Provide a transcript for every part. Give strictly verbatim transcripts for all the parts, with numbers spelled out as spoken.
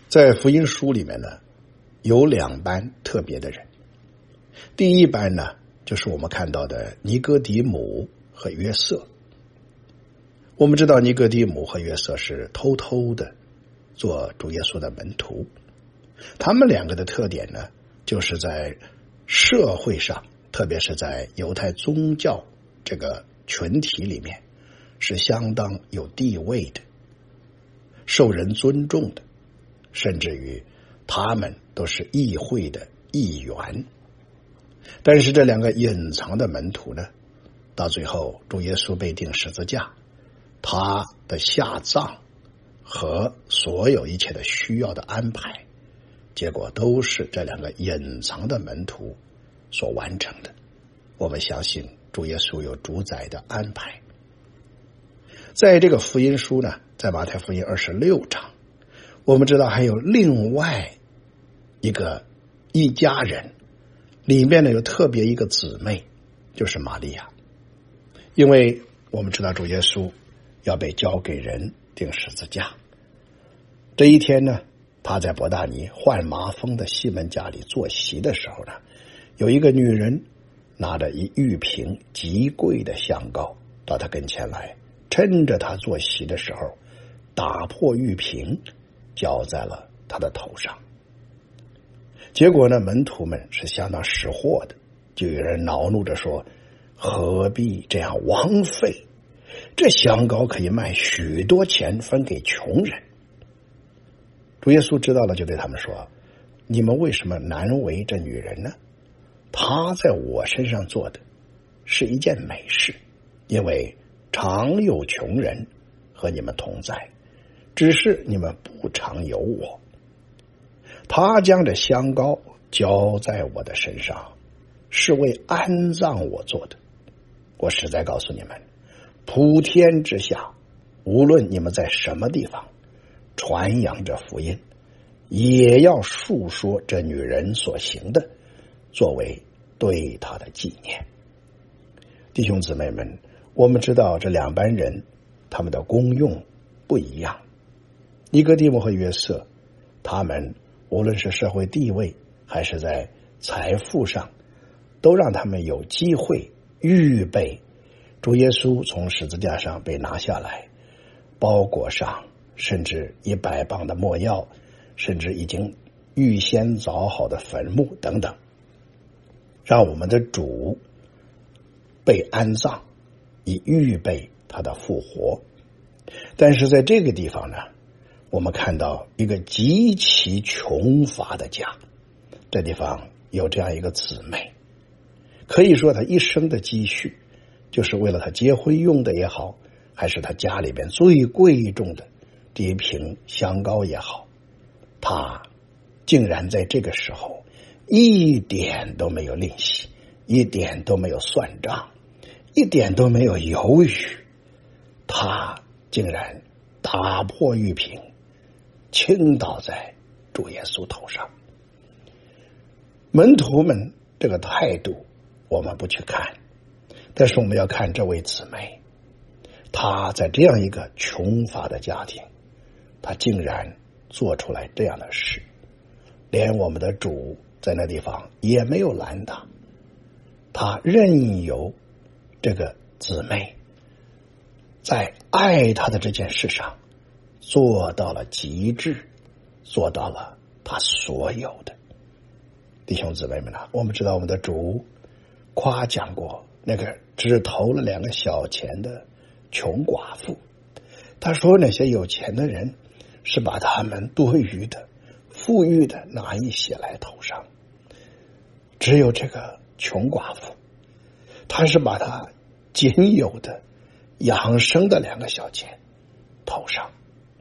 在福音书里面呢，有两班特别的人。第一班呢，就是我们看到的尼哥底母和约瑟。我们知道尼哥底母和约瑟是偷偷的做主耶稣的门徒，他们两个的特点呢，就是在社会上，特别是在犹太宗教这个群体里面，是相当有地位的，受人尊重的，甚至于他们都是议会的议员。但是这两个隐藏的门徒呢，到最后主耶稣被钉十字架，他的下葬和所有一切的需要的安排，结果都是这两个隐藏的门徒所完成的。我们相信主耶稣有主宰的安排。在这个福音书呢，在马太福音二十六章，我们知道还有另外一个一家人，里面呢有特别一个姊妹，就是玛利亚。因为我们知道主耶稣要被交给人钉十字架，这一天呢，他在伯大尼患麻风的西门家里坐席的时候呢，有一个女人拿着一玉瓶极贵的香膏到他跟前来，趁着他坐席的时候，打破玉瓶，浇在了他的头上。结果呢，门徒们是相当识货的，就有人恼怒着说，何必这样枉费？这香膏可以卖许多钱分给穷人。主耶稣知道了，就对他们说，你们为什么难为这女人呢？她在我身上做的是一件美事，因为常有穷人和你们同在，只是你们不常有我。他将这香膏浇在我的身上，是为安葬我做的。我实在告诉你们，普天之下，无论你们在什么地方传扬这福音，也要述说这女人所行的，作为对她的纪念。弟兄姊妹们，我们知道这两班人他们的功用不一样。尼哥底母和约瑟，他们无论是社会地位还是在财富上，都让他们有机会预备主耶稣从十字架上被拿下来，包裹上甚至一百磅的没药，甚至已经预先凿好的坟墓等等，让我们的主被安葬，以预备他的复活。但是在这个地方呢，我们看到一个极其穷乏的家，这地方有这样一个姊妹，可以说她一生的积蓄就是为了她结婚用的也好，还是她家里边最贵重的这一瓶香膏也好，她竟然在这个时候一点都没有吝惜，一点都没有算账，一点都没有犹豫，她竟然打破玉瓶，倾倒在主耶稣头上。门徒们这个态度我们不去看，但是我们要看这位姊妹，她在这样一个穷乏的家庭，她竟然做出来这样的事，连我们的主在那地方也没有拦她，她任由这个姊妹在爱她的这件事上做到了极致，做到了他所有的。弟兄姊妹们啊，我们知道我们的主夸奖过那个只投了两个小钱的穷寡妇，他说那些有钱的人是把他们多余的富裕的拿一些来头上，只有这个穷寡妇，他是把他仅有的养生的两个小钱头上。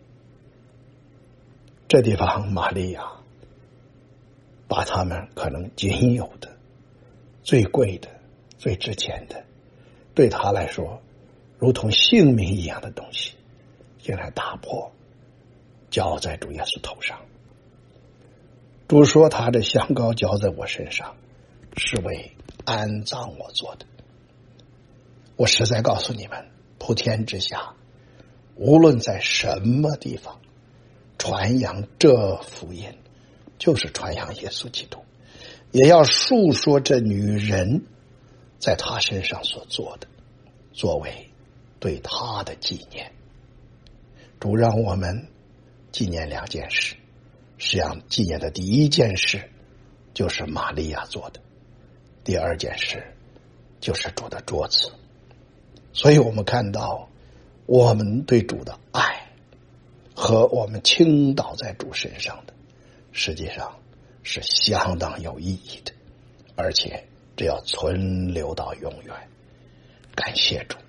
这地方玛利亚把他们可能仅有的最贵的最值钱的，对他来说如同性命一样的东西，竟然打破浇在主耶稣头上。主说他的香膏浇在我身上，是为安葬我做的。我实在告诉你们，普天之下无论在什么地方传扬这福音，就是传扬耶稣基督，也要述说这女人在她身上所做的，作为对她的纪念。主让我们纪念两件事，实际上纪念的第一件事就是玛利亚做的，第二件事就是主的桌子。所以我们看到我们对主的爱和我们倾倒在主身上的，实际上是相当有意义的，而且这要存留到永远。感谢主。